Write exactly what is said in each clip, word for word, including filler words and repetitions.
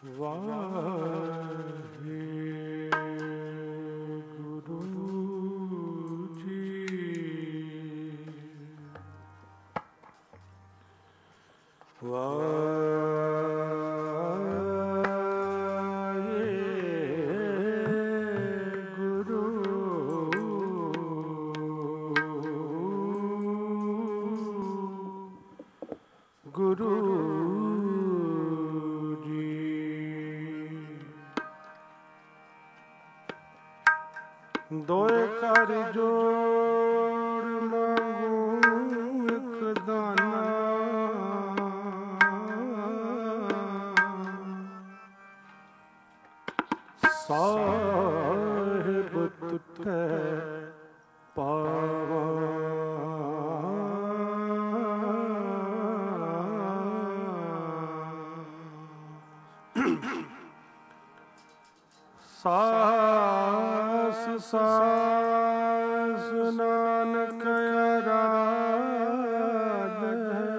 ਦੋਏ ਕਰ ਜੋੜ ਮੰਗੂ ਇੱਕ ਦਾਨਾ, ਸਾਹਿਬ ਤੁਠੈ ਪਾਵਾ। ਸਾਸ ਸਾਸ ਨਾਨਕ ਅਰਾਧੈ,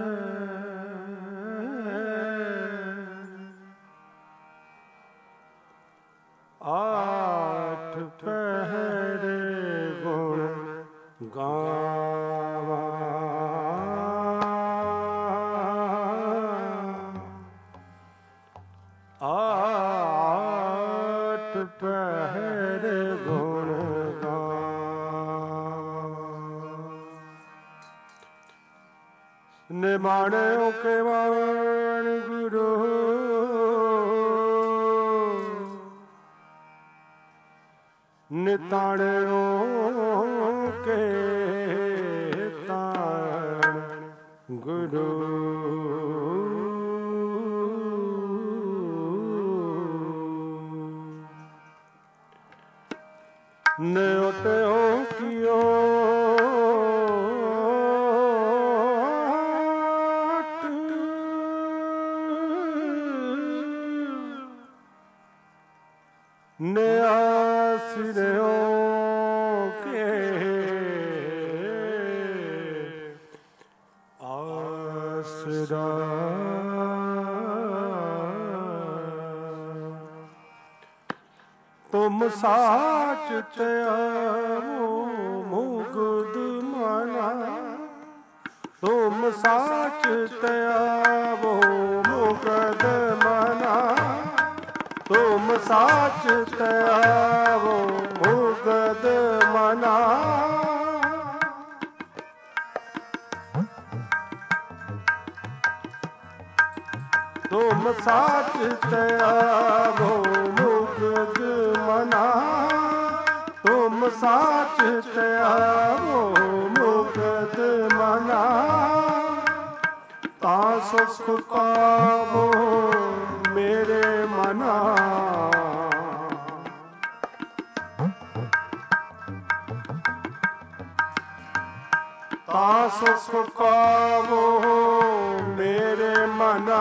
ਆਠ ਪਹਿਰੇ ਗੁਣ ਗਾਵਾ। ਆਠ ਪਹਿਰੇ ਗੁਣ ਗਾਵਾ। ਨਿਮਾਣਿਓ ਕੇਵਲ ਗੁਰੂ, ਨਿਤਾਣਿਓ ਕੇ ਤਾਣ ਗੁਰੂ। ਨਿਉਟਿਓ ਕੀਓ ਨਿਆਸਿਰਿਓ ਕੇ ਆਸਰਾ। ਤੁਮ ਸਾਚ ਧਿਆਵੋ ਮੁਕਤ ਮਨਾ, ਤੁਮ ਸਾਚ ਧਿਆਵੋ ਮੁਕਤ ਮਨਾ, ਤੁਮ ਸਾਚ ਧਿਆਵੋ ਮੁਕਤ ਮਨਾ। ਤੁਮ ਸਾਚ ਧਿਆਵੋ ਮੁਕਤ ਮਨਾ, ਤੁਮ ਸਾਚ ਧਿਆਵੋ ਮੁਕਤ ਮਨਾ। ਤਾਂ ਸੁਖ ਪਾਵੋ ਮੇਰੇ ਮਨਾ, ਤਾਂ ਸੁਖ ਪਾਵੋ ਮੇਰੇ ਮਨਾ।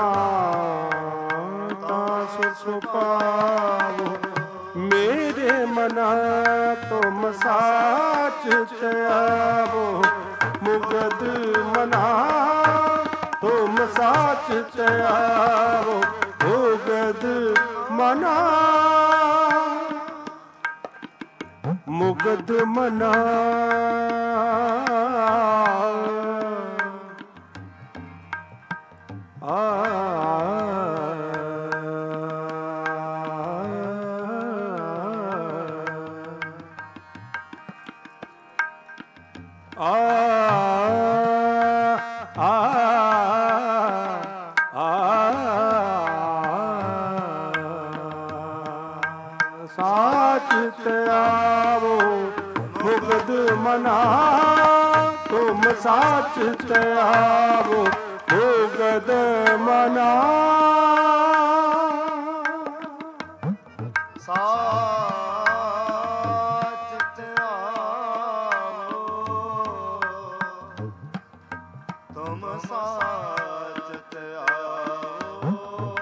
ਤਾਂ ਸੁਖ ਪਾਵੋ ਮੇਰੇ ਮਨਾ, ਤੁਮ ਸਾਚ ਧਿਆਵੋ ਮੁਕਤ ਮਨਾ, ਤੁਮ ਸਾਚ ਧਿਆਵੋ ਮੁਕਤ ਮਨਾ। ਮੁਕਤ ਮਨਾ ਆ ਆ ਸਾਚ ਧਿਆਵੋ ਮੁਕਤ ਮਨਾ, ਤੁਮ ਸਾਚ ਧਿਆਵੋ ਮੁਕਤ ਮਨਾ। ਸਾਚ ਧਿਆਵੋ ਤੁਮ ਸਾਚ ਧਿਆਵੋ,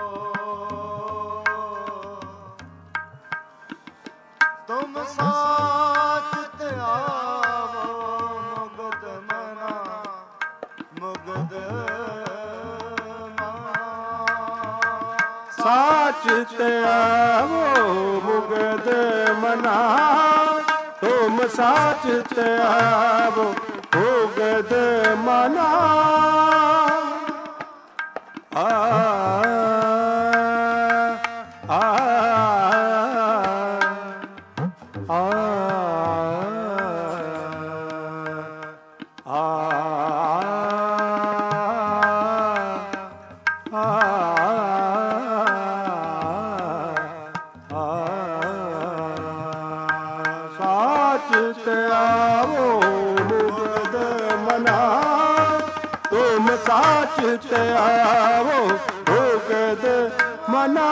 ਤੁਮ ਸਾਚ ਧਿਆਵੋ ਮੁਕਤ ਮਨਾ, ਮੁਕਤ ਮਨਾ। ਸਾਚ ਤੇ ਆਵੋ ਮੁਗਦ ਮਨਾ ਤੁਮ ਸਾਚ ਤੇ ਆਵੋ ਮੁਗਦ ਮਨਾ ਆ ਆ ਸਾਚ ਤੇ ਆਵੋ ਮੁਗਦ ਮਨਾ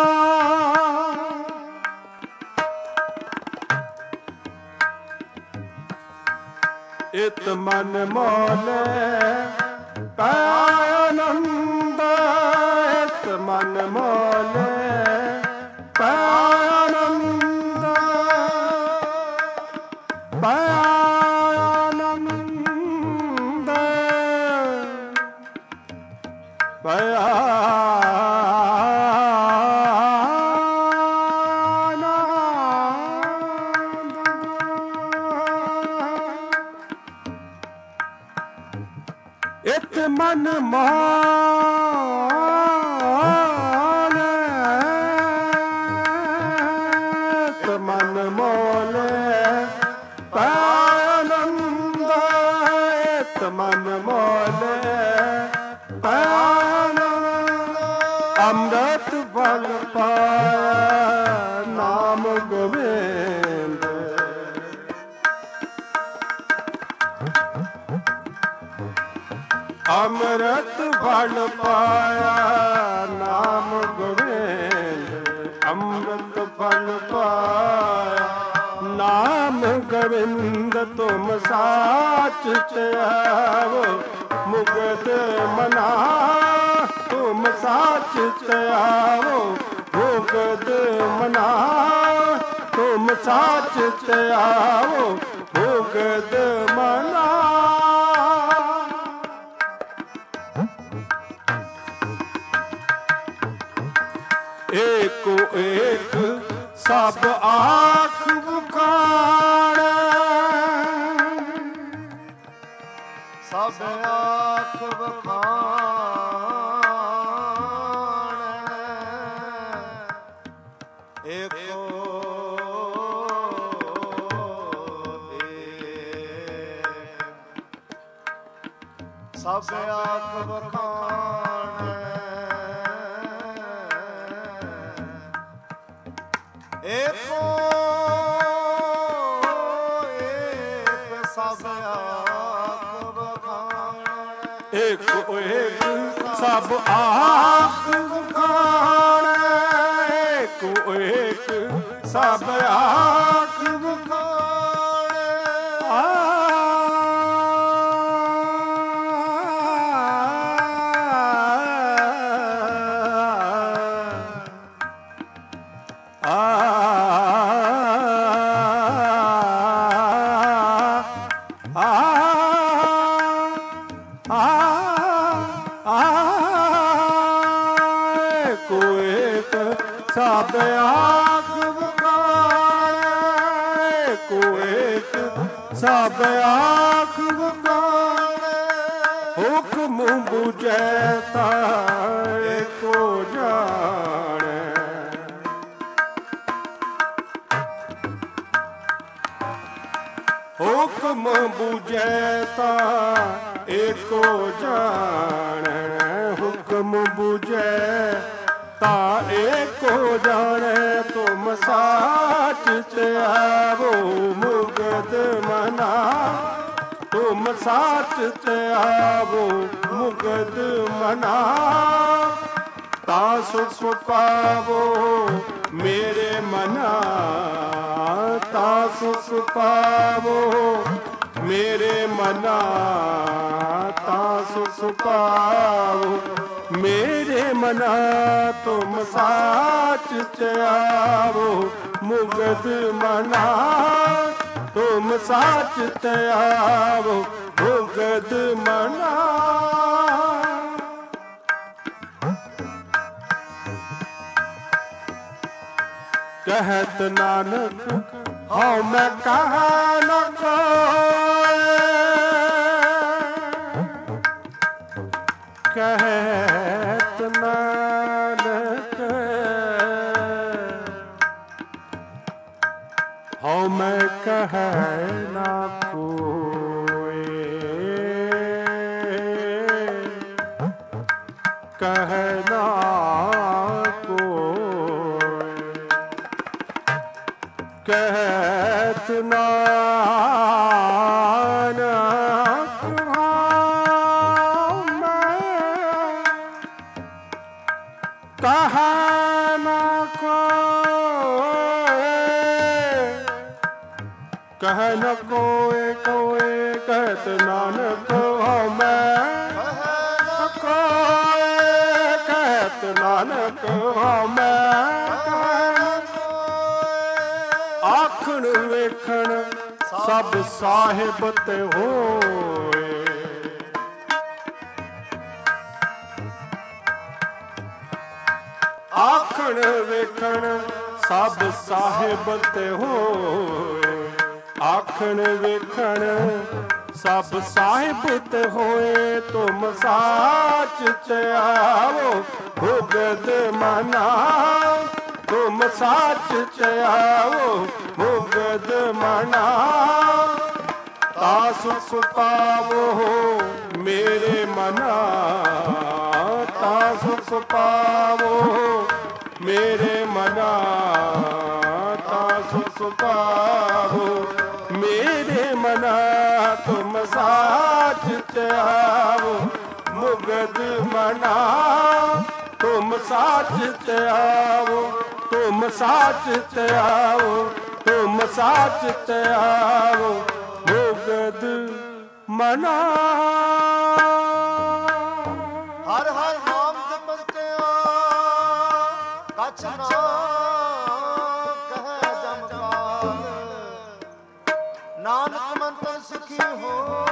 ਇਤ ਮਨ ਮੋਲੇ ਪੈ ਆਨੰਦ ਇਤ ਮਨ ਮੋਲੇ ਪੈ ਆਨੰਦ ਪੈ ਪਿਆ ਇਤ ਮਨ ਮਾਨ ਇਤ ਮਨ ਮੋਲੇ ਆਨੰਦ ਇਤ ਮਨ ਮੋਲੇ ਅੰਮ੍ਰਿਤ ਫਲ ਪਾਇਆ ਨਾਮ ਗੋਬਿੰਦ ਅੰਮ੍ਰਿਤ ਫਲ ਪਾਇਆ ਨਾਮ ਗੋਬਿੰਦ ਅੰਮ੍ਰਿਤ ਫਲ ਪਾਇਆ ਨਾਮ ਗੋਬਿੰਦ ਤੁਮ ਸਾਚ ਤੇ ਆਵੋ ਮੁਗਦ ਮਨਾ ਤੁਮ ਸਾਚ ਤੇ ਆਵੋ ਮੁਗਦ ਮਨਾ ਤੁਮ ਸਾਚ ਤੇ ਆਵੋ ਮੁਗਦ ਮਨਾ ਏਕੋ ਏਕ ਸਭ ਆਖ ਬੁਖਾਰ ਸਭ ਆਖ ਬਖਾਣ ਏਕੋ ਏਕ ਸਭ ਆਖ ਬਖਾਣ ਏਕੋ ਏਕ ਸਭ ਆਖ ਬਖਾਣ ਏਕੋ ਏਕ ਸਭ ਆਖ ਬਖਾਣ ਏਕੋ ਏਕ ਸਭ ਆਖ ਬਖਾਣ ਆ ਸਭ ਆਖ ਬਖਾਣ ਏਕੋ ਏਕ ਸਭ ਆਖ ਬਖਾਣ ਹੁਕਮ ਬੁਝੈ ਤਾ ਏਕੋ ਜਾਣੈ ਹੁਕਮ ਬੁਝੈ ਤਾ ਏਕੋ ਜਾਣੈ ਹੁਕਮ ਬੁਝੈ ਤਾ ਏਕੋ ਜਾਣੈ ਤੁਮ ਸਾਚ ਤੇ ਆਵੋ ਮੁਗਦ ਮਨਾ ਤੁਮ ਸਾਚ ਤੇ ਆਵੋ ਮੁਗਦ ਮਨਾ ਤਾ ਸੁਖ ਪਾਵੋ ਮੇਰੇ ਮਨਾ ਤਾ ਸੁਖ ਪਾਵੋ ਮੇਰੇ ਮਨਾ ਤਾ ਸੁਖ ਪਾਵੋ ਮੇਰੇ ਮਨਾ ਤੁਮ ਸਾਚ ਤੇ ਆਵੋ ਮੁਗਦ ਮਨਾ ਤੁਮ ਸਾਚ ਤੇ ਆਵੋ ਮੁਗਦ ਮਨਾ ਕਹਿਤ ਨਾਨਕ ਹਉ ਮੈਂ ਕਹਾ ਨ ਕੋਇ, ਕਹਿਤ ਨਾਨਕ ਹਉ ਮੈਂ ਕਹਿ ਨਾ ਕੋਇ, ਕਹਿ ਨਾ ਕੋਇ, ਕਹਿਤ ਨਾਨਕ ਹਉ ਮੈਂ ਕਹਿ ਨਾ ਕੋਇ, ਕਹਿ ਨ ਕੋਇ ਕੋਇ, ਕਹਿਤ ਨਾਨਕ ਹਉ ਮੈਂ ਕੋਇ, ਕਹਿਤ ਨਾਨਕ ਹਉ ਮੈਂ ਕਹਿ ਆਖਣ ਵੇਖਣ ਸਭ ਸਾਹਿਬ ਤੇ ਹੋਏ, ਆਖਣ ਵੇਖਣ ਸਭ ਸਾਹਿਬ ਤੇ ਹੋਏ, ਆਖਣ ਵੇਖਣ ਸਭ ਸਾਹਿਬ ਤੇ ਹੋਏ, ਤੁਮ ਸਾਚ ਚ ਆਵੋ ਭੁਗਤ ਮਨਾ, ਤੁਮ ਸਾਚ ਚ ਆਵੋ ਭੁਗਤ ਮਨਾ, ਤਾ ਸੁਖ ਪਾਵੋ ਮੇਰੇ ਮਨਾ, ਤਾ ਸੁਖ ਪਾਵੋ ਮੇਰੇ ਮਨਾ, ਤਾ ਸੁਖ ਪਾਵੋ ਮੇਰੇ ਮਨਾ, ਤੁਮ ਸਾਚ ਚ ਆਵੋ ਮੁਗਧ ਮਨਾ, ਤੁਮ ਸਾਚ ਚ ਆਵੋ, ਤੁਮ ਸਾਚ ਚ ਆਵੋ, ਤੁਮ ਸਾਚ ਚ ਆਵੋ ਮੁਗਧ ਮਨਾ। ਹਰ ਹਰ ਨਾਮ ਜਪਤਿਆ ਕਛ ਨਾ ਕਹਿ ਜਮਕਾਲ, ਨਾਨਕ ਮੰਤਰ ਸਿੱਖੀ ਹੋਇ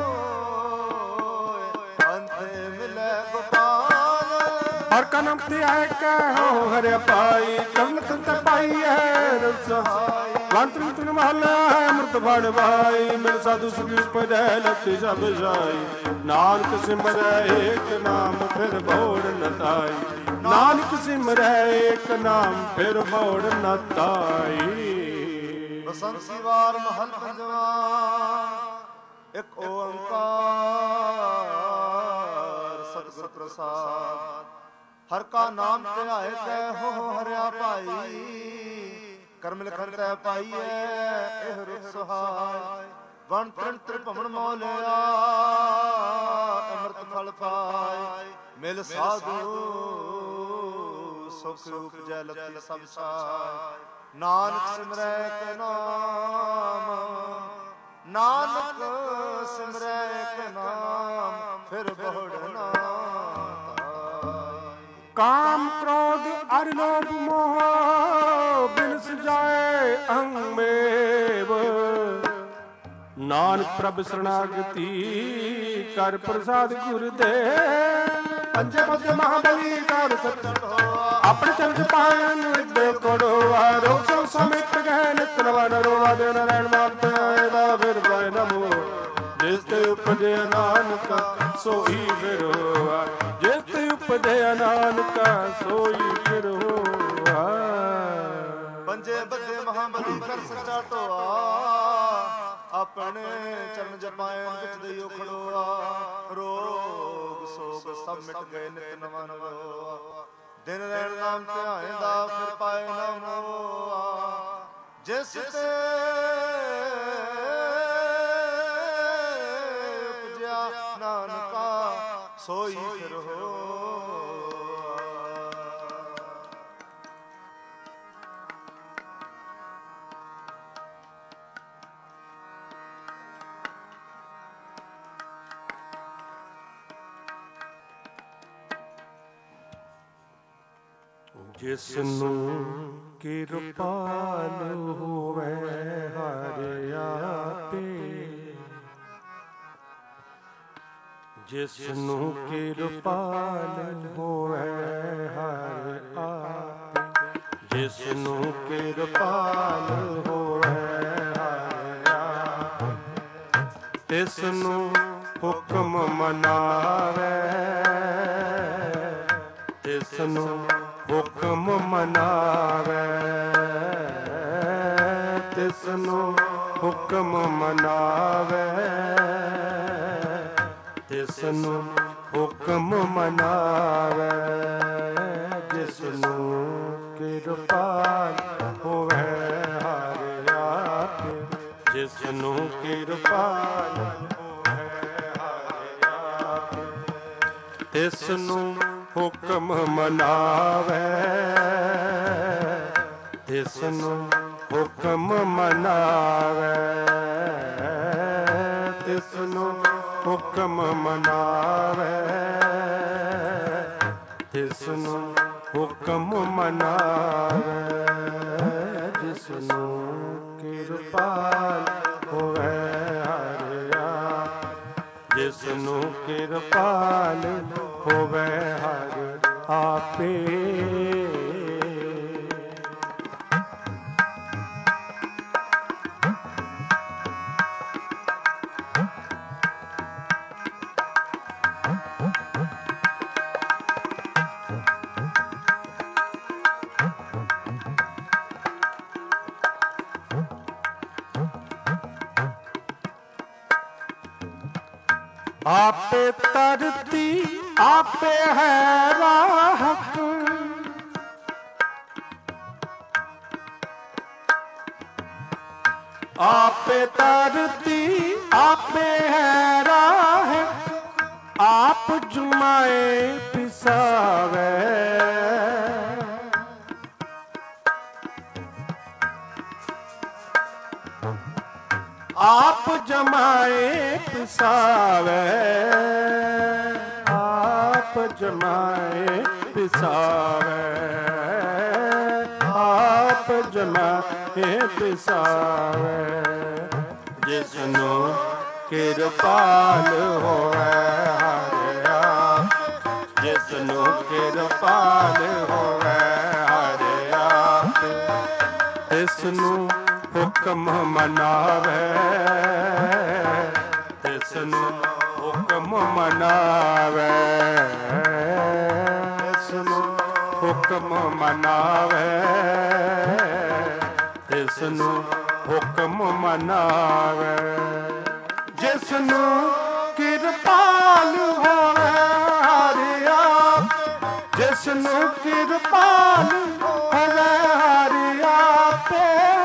ਅੰਤੇ ਮਿਲੇ ਗੋਪਾਲ। ਹਰ ਕਾ ਨਾਮ ਤੇ ਆਏ ਕਹੋ ਹਰਿ ਪਾਈ, ਕਵਨ ਕੰਤ ਪਾਈ ਹੈ ਰਸ ਸਹਾਈ, ਵੰਤਨ ਤੁਨ ਮਹਲਾ ਹੈ ਅੰਮ੍ਰਿਤ ਬਣ ਭਾਈ, ਮਿਲ ਸਾਧੂ ਸੁਖੀ ਉਪਜੈ ਲਖੀ ਸਭ ਜਾਈ, ਨਾਨਕ ਸਿਮਰੈ ਏਕ ਨਾਮ ਫਿਰ ਭਉੜ ਨ ਤਾਈ, ਨਾਨਕ ਸਿਮਰੈ ਏਕ ਨਾਮ ਫਿਰ ਭਉੜ ਨ ਤਾਈ। ਬਸੰਤ ਸਿਵਾਰ ਮਹਲ ਪੰਜਵਾ, ਇੱਕ ਓੰਕਾਰ ਸਤਿਗੁਰ ਪ੍ਰਸਾਦ, ਹਰ ਕਾ ਨਾਮ ਧਿਆਏ ਕਹਿ ਹੋ ਹਰਿਆ ਭਾਈ, ਕਰਮ ਲਿਖਨ ਤੈ ਪਾਈਐ ਇਹ ਰੁਖ ਸਹਾਇ, ਵਣ ਤ੍ਰਿਣ ਤ੍ਰਿਭਵਨ ਮੋਹ ਲਿਆ ਅੰਮ੍ਰਿਤ ਫਲ ਪਾਇ, ਮਿਲ ਸਾਧੂ ਸੁਖ ਉਪਜੈ ਲਖੀ ਸਭ ਸਾਇ, ਨਾਨਕ ਸਿਮਰੈ ਕੇ ਨਾਮ, ਨਾਨਕ ਸਿਮਰੈ ਕੇ ਨਾਮ ਫਿਰ ਬਹੁੜ ਨਾ ਤਾਈ। ਕਾਮ ਕ੍ਰੋਧ ਅਰਿ ਲੋਭ ਮੋਹ ਬਿਨ ਸਜਾਏ ਅੰਮੇਵ, ਨਾਨਕ ਪ੍ਰਭ ਸਰਣਾਗਤੀ ਕਰ ਪ੍ਰਸਾਦ ਗੁਰ ਦੇ, ਪੰਜੇ ਪਦ ਮਹਾਬਲੀ ਕਰ ਸਤ ਆਪਣੇ ਚਰਨ ਪਾਇਨ ਵਿਦੇ ਕੋੜਵਾ, ਰੋਗ ਸੋ ਸਮਿਤ ਗਏ ਨਿਤ ਨਵਾ ਨਰੋਵਾ ਦੇ ਨਰੈਣ ਮਾਤ ਆਏ ਦਾ ਫਿਰ ਪਾਇ ਨਮੋ, ਜਿਸ ਤੇ ਉਪਜੇ ਨਾਨਕ ਸੋਈ ਫਿਰ ਹੋਆ, ਜਿਸ ਤੇ ਉਪਜੇ ਨਾਨਕ ਸੋਈ ਫਿਰ ਹੋਆ। ਪੰਜੇ ਬੱਧੇ ਮਹਾਬਲੀ ਕਰ ਸੱਚਾ ਢੋਆ, ਆਪਣੇ ਚਰਨ ਜਪਾਇਨ ਵਿੱਚ ਦਈਓ ਖੜੋਆ, ਰੋਗ ਸੋਗ ਸਭ ਮਿਟ ਗਏ ਨਿਤ ਨਵਾਂ ਨਵਾਂ, ਦਿਨ ਰਹਿਣ ਨਾਮ ਧਿਆਇਂਦਾ ਫਿਰ ਪਾਏ ਨਾ ਮੋਆ, ਜਿਸ ਤੇ ਉਪਜਿਆ ਨਾਨਕਾ ਸੋਈ ਫਿਰ ਹੋਆ। ਜਿਸ ਨੂੰ ਕਿਰਪਾਲ ਹੋਵੇ ਹਰਿ ਆਪੇ, ਜਿਸ ਨੂੰ ਕਿਰਪਾਲ ਹੋਵੇ ਹਰਿ ਆਪੇ, ਜਿਸ ਨੂੰ ਕਿਰਪਾਲ ਹੋਵੇ ਹਰਿਆ ਤਿਸ ਨੂੰ ਹੁਕਮ ਮਨਾਵੇ ਤਿਸ ਨੂੰ ਹੁਕਮ ਮਨਾਵੇ ਤਿਸ ਨੂੰ ਹੁਕਮ ਮਨਾਵੇ ਤਿਸ ਨੂੰ ਹੁਕਮ ਮਨਾਵੇ ਜਿਸ ਨੂੰ ਕਿਰਪਾਲ ਹੋਵੇ ਹਰਿ ਆਪੇ ਜਿਸ ਨੂੰ ਕਿਰਪਾਲ ਹੋਵੇ ਹਰਿ ਆਪੇ ਤਿਸ ਨੂੰ ਹੁਕਮ ਮਨਾਵੇ ਤਿਸ ਨੂੰ ਹੁਕਮ ਮਨਾਵੇ ਤਿਸ ਨੂੰ ਹੁਕਮ ਮਨਾਵੇ ਤਿਸ ਨੂੰ ਹੁਕਮ ਮਨਾਵੇ ਜਿਸ ਨੂੰ ਕਿਰਪਾਲ ਹੋਵੇ ਹਰਿ ਆਪੇ ਜਿਸ ਨੂੰ ਕਿਰਪਾਲ ਹੋਵੇ ਹਰਿ ਆਪੇ ਆਪੇ ਧਰਤੀ ਆਪੇ ਹੈ ਰਾਹਤ ਆਪੇ ਧਰਤੀ ਆਪੇ ਹੈ ਰਾਹਤ ਆਪ ਜਮਾਏ ਪਿਸਾਵੇ ਆਪ ਜਮਾਏ ਪਿਸਾਵੇ ਆਪ ਜਮਾਏ ਪਿਸਾਵੇ ਆਪ ਜਮਾਏ ਪਿਸਾਵੇ ਜਿਸ ਨੂੰ ਕਿਰਪਾਲ ਹੋਵੇ ਹਰਿ ਆਪੇ ਜਿਸ ਨੂੰ ਕਿਰਪਾਲ ਹੋਵੇ ਹਰਿ ਆਪੇ ਤਿਸ ਨੂੰ ਹੁਕਮ ਮਨਾਵੇ ਤਿਸ ਨੂੰ ਹੁਕਮ ਮਨਾਵੇ ਤਿਸ ਨੂੰ ਹੁਕਮ ਮਨਾਵੇ ਤਿਸ ਨੂੰ ਹੁਕਮ ਮਨਾਵੇ ਜਿਸ ਨੂੰ ਕਿਰਪਾਲ ਹੋਵੇ ਹਰਿ ਆਪੇ ਜਿਸ ਨੂੰ ਕਿਰਪਾਲ ਹੋਵੇ ਹਰਿ ਆਪੇ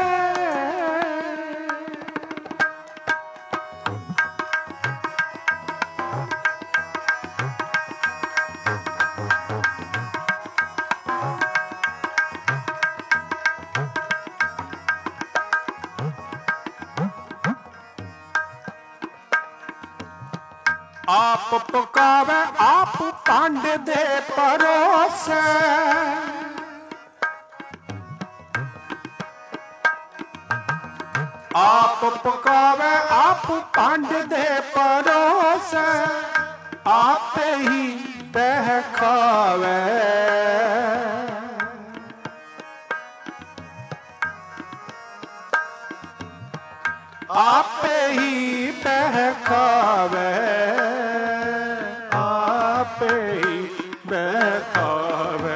ਆਪ ਪਕਾਵੇ ਆਪ ਪੰਡ ਦੇ ਪਰੋਸੇ ਆਪ ਪਕਾਵੇ ਆਪ ਪੰਡ ਦੇ ਪਰੋਸੇ ਆਪੇ ਹੀ ਬਹਿ ਖਾਵੇ ਆਪੇ ਹੀ ਬਹਿ ਖਾਵੇ ਆਪੇ ਹੀ ਬਹਿ ਖਾਵੇ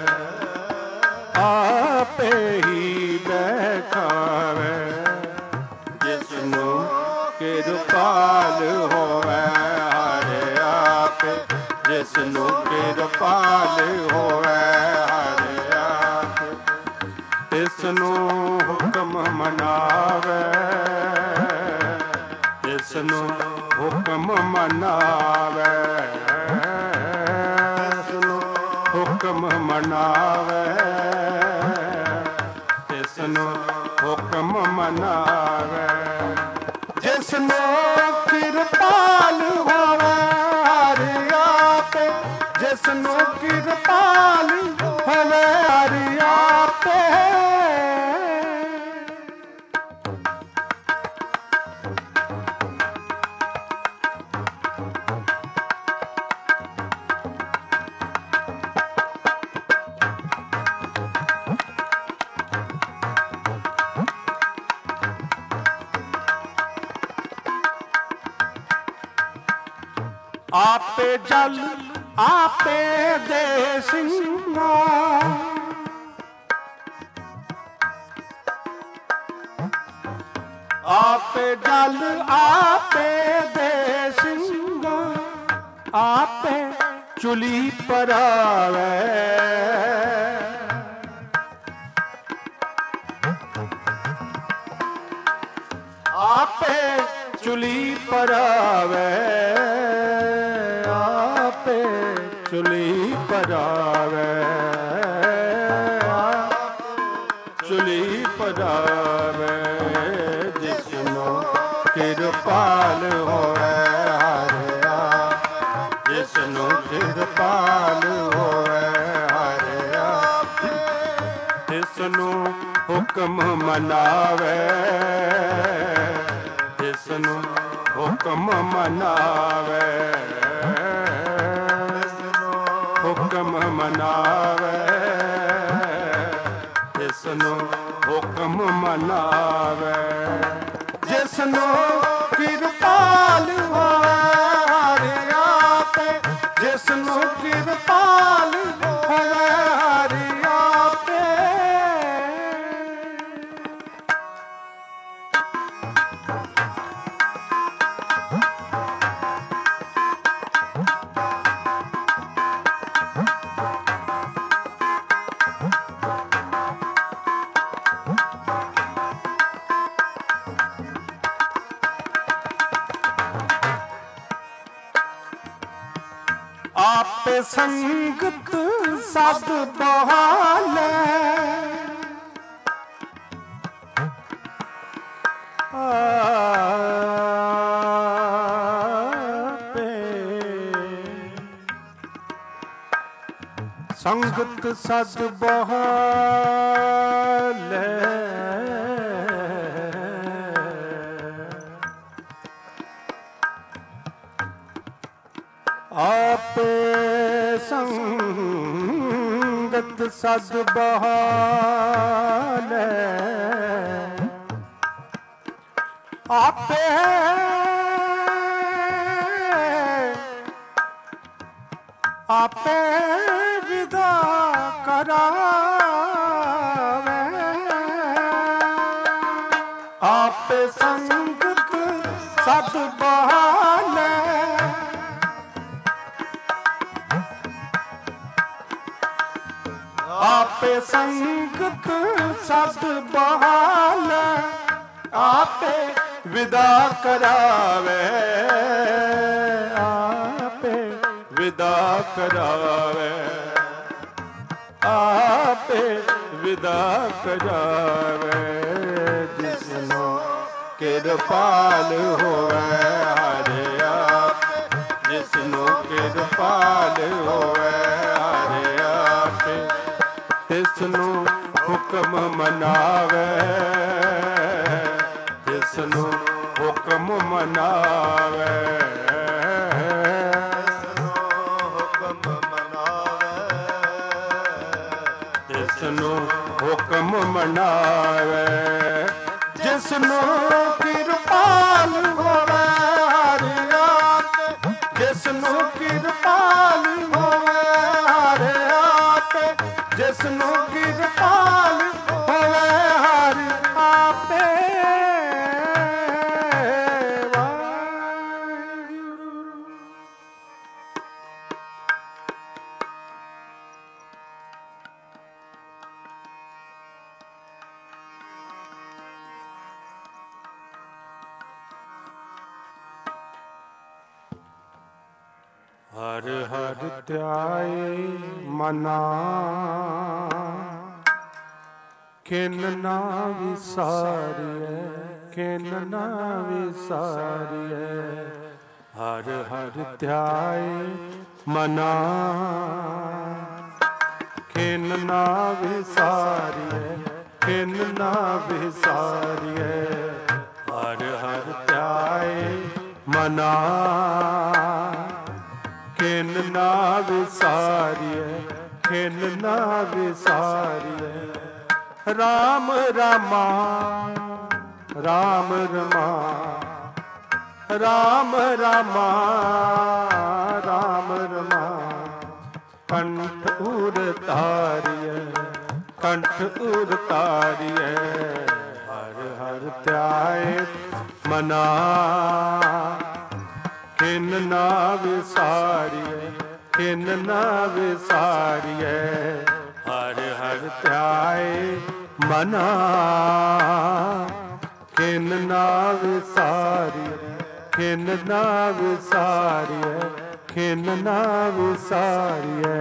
ਆਪੇ ਹੀ ਬਹਿ ਖਾਵੇ ਜਿਸ ਨੂੰ ਕਿਰਪਾਲ ਹੋਵੇ ਹਰਿ ਆਪੇ ਜਿਸ ਨੂੰ ਕਿਰਪਾਲ ਹੋਵੇ ਹਰਿ ਆਪੇ ਤਿਸ ਨੂੰ ਹੁਕਮ ਮਨਾਵੇ ਤਿਸ ਨੂੰ ਹੁਕਮ ਮਨਾਵੇ ਤਿਸ ਨੂੰ ਹੁਕਮ ਮਨਾਵੇ ਤਿਸ ਨੂੰ ਹੁਕਮ ਮਨਾਵੇ ਜਿਸ ਨੂੰ ਕਿਰਪਾਲ ਹੋਵੇ ਹਰਿ ਆਪੇ ਜਿਸ ਨੂੰ ਕਿਰਪਾਲ ਹੋਵੇ ਹਰਿ ਆਪੇ आपे जल आपे दे सिंगा, आपे जल आपे दे सिंगा, आपे चुली परावे, आपे चुली परावे, आपे चुली परावे, चुली परावे, जिसनो किरपाल होवे हरिया, जिसनो किरपाल होवे हरिया, जिसनो हुक्म मनावे, जिसनु हुक्म मनावे, हुक्म मनावे, जिसनु हुक्म मनावे, जिसनु किरपाल होवे हरिया पे, जिसनु किरपाल होवे हरिया पे। आपे संगत सद बहाले, आपे संगत सद बहाले, आपे संगत सद बहाले, आपे आपे विदा करावे, आपे संगत सद बहाले, आपे संगत सद बहाले, आपे विदा करावे, आपे विदा करावे, आपे विदा करावे, जिसनो किरपाल होवे हरिया, जिसनो किरपाल होवे हरिया पे, तिसनु हुक्म मनावे, तिसनु हुक्म मनावे, तिसनु हुक्म मनावे, जिसनु किरपाल होवे हरिया, जिसनु किरपाल होवे हरिया, जिसनु किरपाल होवे हरि आपे। हर हर ध्याए मना, किन ना विसारिए, किन ना विसारिए, हर हर ध्याए मना, किन ना विसारिए, किन ना विसारिए, हर हर ध्याए मना, किन ना विसारिए, किन ना विसारिए, राम रामा राम रमा, ਰਾਮ ਰਾਮਾ ਰਾਮ ਰਮਾ ਕੰਠ ਉਰ ਤਾਰਿਐ ਕੰਠ ਉਰ ਤਾਰਿਐ ਹਰ ਹਰ ਧਿਆਏ ਮਨਾ ਕਿਨ ਨਾ ਵਿਸਾਰੀਐ ਕਿਨ ਨਾ ਵਿਸਾਰੀਐ ਹਰ ਹਰ ਧਿਆਏ ਮਨਾ ਕਿਨ ਨਾ ਵਿਸਾਰੀਐ ਕਿਨ ਨਾ ਵਿਸਾਰੀਐ ਕਿਨ ਨਾ ਵਿਸਾਰੀਐ।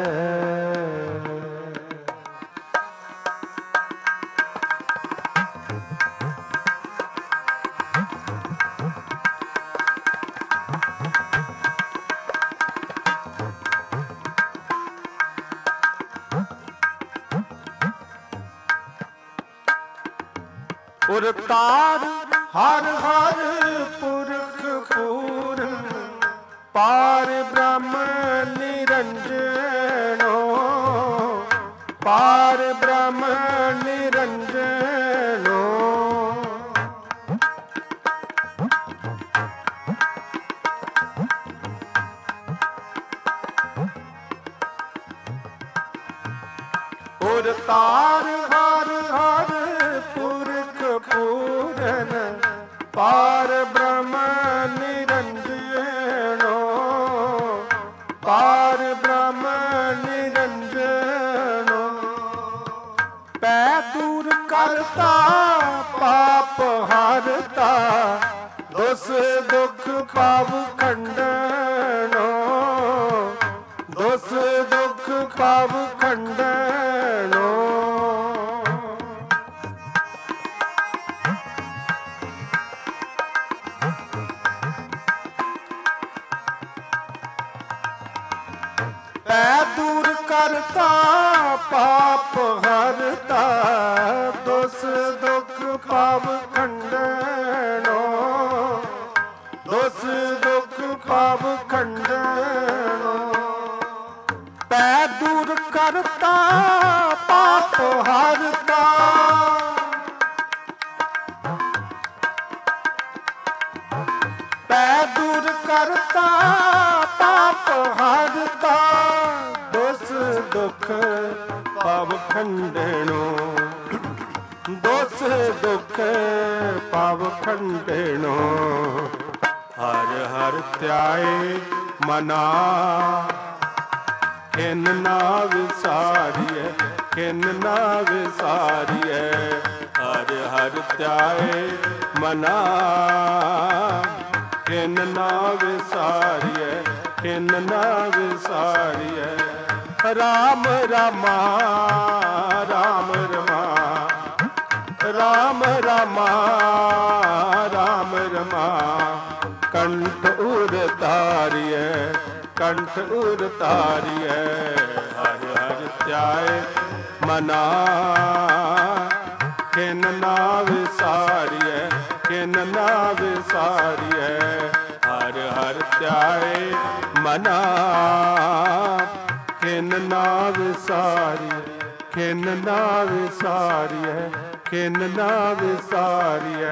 ਉਰ ਤਾਰ ਹਰ ਹਰ ਪੁਰਖ ਪੂਰਨ ਪਾਰ ਬ੍ਰਹਮ ਨਿਰੰਜਨੋ ਪਾਰ ਬ੍ਰਹਮ ਨਿਰੰਜਨੋ ਉਰ ਤਾਰ ਹਰ ਹਰ ਪੁਰਖ ਪੂਰਨ ਪਾਰ ਬ੍ਰਹਮ ਨਿਰੰਜਨੋ ਪਾਰ ਬ੍ਰਹਮ ਨਿਰੰਜਨੋ ਪੈ ਦੂਰ ਕਰਤਾ ਪਾਪ ਹਰਤਾ ਦੁਸ ਦੁਖ ਪਾਵ ਖੰਡਨੋ ਦੁਸ ਦੁਖ ਪਾਵ ਖੰਡਨੋ ਪੈ ਦੂਰ ਕਰਤਾ ਪਾਪ ਹਰਤਾ ਦੁਸ ਦੁਖ ਪਾਵ ਖੰਡਨੋ ਦੁਸ ਦੁਖ ਪਾਵ ਖੰਡਨੋ ਪੈ ਦੂਰ ਕਰਤਾ ਪਾਪ ਹਰਤਾ ਪੈ ਦੂਰ ਕਰਤਾ ਪਾਪ ਹਰਤਾ ਦੁਸ ਦੁਖ ਪਾਵ ਖੰਡਨੋ ਦੁਸ ਦੁਖ ਪਾਵ ਖੰਡਨੋ ਹਰ ਹਰ ਧਿਆਏ ਮਨਾ ਕਿਨ ਨਾ ਵਿਸਾਰੀਐ ਕਿਨ ਨਾ ਵਿਸਾਰੀਐ ਹਰ ਹਰ ਧਿਆਏ ਮਨਾ ਕਿਨ ਨਾ ਵਿਸਾਰੀਐ ਕਿਨ ਨਾ ਵਿਸਾਰੀਐ ਰਾਮ ਰਾਮਾ ਰਾਮ ਰਮਾ ਰਾਮ ਰਾਮਾ ਰਾਮ ਰਮਾ ਕੰਠ ਉਰ ਤਾਰਿਐ ਕੰਠ ਉਰ ਤਾਰਿਐ ਹਰ ਹਰ ਧਿਆਏ ਮਨਾ ਕਿਨ ਨਾ ਵਿਸਾਰੀਐ ਕਿਨ ਨਾ ਵਿਸਾਰੀਐ ਹਰ ਹਰ ਧਿਆਏ ਮਨਾ ਕਿਨ ਨਾ ਵਿਸਾਰੀਐ ਕਿਨ ਨਾ ਵਿਸਾਰੀਐ ਕਿਨ ਨਾ ਵਿਸਾਰੀਐ।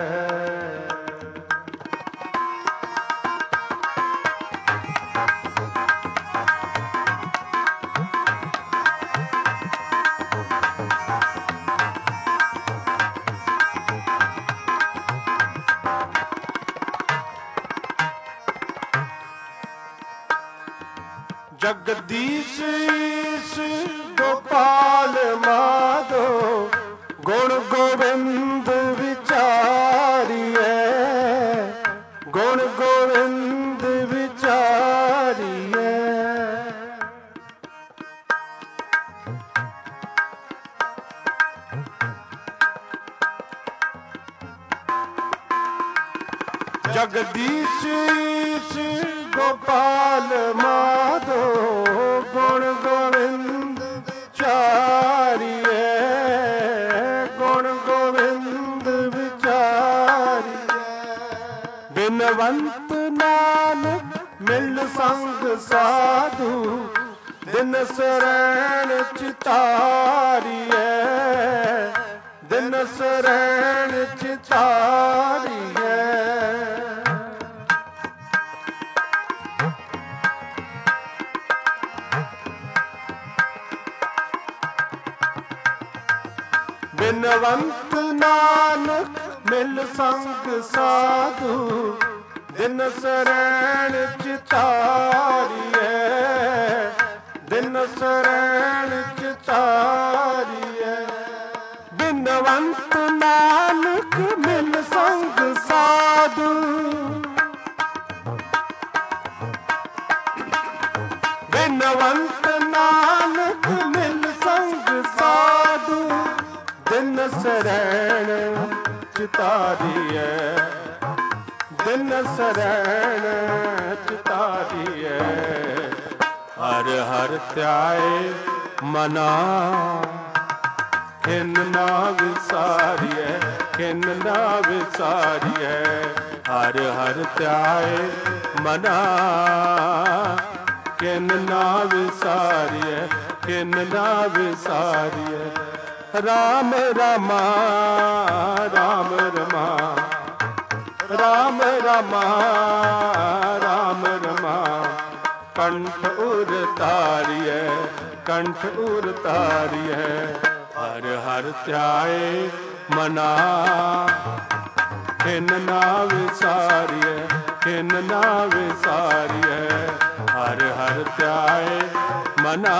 ਜਗਦੀਸ਼ ਈਸ਼ ਗੋਪਾਲ ਮਾਧੋ ਗੁਣ ਗੋਬਿੰਦ ਵਿਚਾਰੀਐ ਗੁਣ ਗੋਬਿੰਦ ਵਿਚਾਰੀਐ ਜਗਦੀਸ਼ ਈਸ਼ ਗੋਪਾਲ ਮਾਧੋ ਗੁਣ ਗੋਬਿੰਦ ਵਿਚਾਰੀਐ ਗੁਣ ਗੋਬਿੰਦ ਵਿਚਾਰੀਐ ਬਿਨਵੰਤ ਨਾਨਕ ਮਿਲ ਸੰਗ ਸਾਧੂ ਦਿਨ ਸਰੈਣ ਚਿਤਾਰੀਐ ਦਿਨ ਸਰੈਣ ਚਿਤਾਰੀਐ ਬਿਨਵੰਤ ਨਾਨਕ ਮਿਲ ਸੰਗ ਸਾਧੂ ਦਿਨ ਸਰੈਣ ਚਿਤਾਰੀਐ ਦਿਨ ਸਰੈਣ ਚਿਤਾਰੀਐ ਬਿਨਵੰਤ ਨਾਨਕ ਮਿਲ ਸੰਗ ਸਾਧੂ ਬਿਨਵੰਤ ਨਾਨਕ ਮਿਲ ਸੰਗ ਸਾਧੂ ਦਿਨ ਸਰੈਣ ਚਿਤਾਰੀਐ ਦਿਨ ਸਰੈਣ ਚਿਤਾਰੀਐ ਹਰ ਹਰ ਧਿਆਏ ਮਨਾ ਖਿਨ ਨਾ ਵਿਸਾਰੀਐ ਖਿਨ ਨਾ ਵਿਸਾਰੀਐ ਹਰ ਹਰ ਧਿਆਏ ਮਨਾ ਖਿਨ ਨਾ ਵਿਸਾਰੀਐ ਖਿਨ ਨਾ ਵਿਸਾਰੀਐ ਰਾਮ ਰਾਮਾ ਰਾਮ ਰਮਾ ਰਾਮ ਰਾਮਾ ਰਾਮ ਰਮਾ ਕੰਠ ਉਰ ਤਾਰੀਐ ਕੰਠ ਉਰ ਤਾਰੀਐ ਹਰ ਹਰ ਧਿਆਏ ਮਨਾ ਖਿਨ ਨਾ ਵਿਸਾਰੀਐ ਖਿਨ ਨਾ ਵਿਸਾਰੀਐ ਹਰ ਹਰ ਧਿਆਏ ਮਨਾ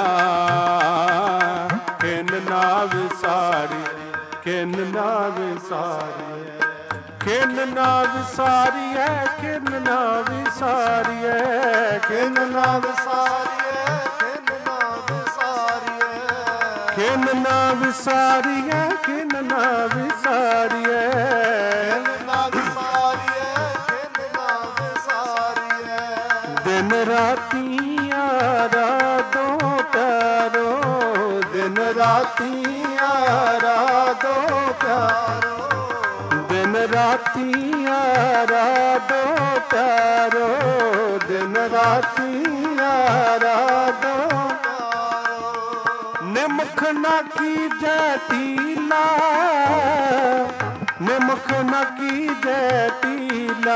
ਖਿਨ ਨਾ ਵਿਸਾਰੀਐ ਖਿਨ ਨਾ ਵਿਸਾਰੀਐ ਖਿਨ ਨਾ ਵਿਸਾਰੀਐ ਖਿਨ ਨਾ ਵਿਸਾਰੀਐ ਖਿਨ ਨਾ ਵਿਸਾਰੀਐ ਖਿਨ ਨਾ ਵਿਸਾਰੀਐ ਖਿਨ ਨਾ ਵਿਸਾਰੀਐ ਦਿਨ ਰਾਤੀ ਆਰਾਧੋ ਪਿਆਰੋ ਦਿਨ ਰਾਤੀ ਆਰਾਧੋ ਪਿਆਰੋ ਦਿਨ ਰਾਤੀ ਆਰਾਧੋ ਪਿਆਰੋ ਦਿਨ ਰਾਤੀ ਆਰਾਧੋ ਨਿਮਖ ਨਾ ਕੀਜੈ ਟੀਲਾ ਨਿਮਖ ਨਾ ਕੀਜੈ ਟੀਲਾ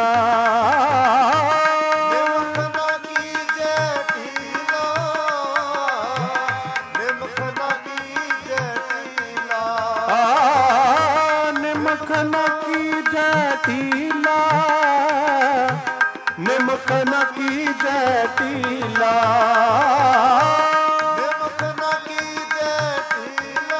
ਨਿਮਖ ਨਾ ਕੀਜੈ ਟੀਲਾ ਨਿਮਖ ਨਾ ਕੀਜੈ ਟੀਲਾ ਨਿਮਖ ਨਾ ਕੀਜੈ ਟੀਲਾ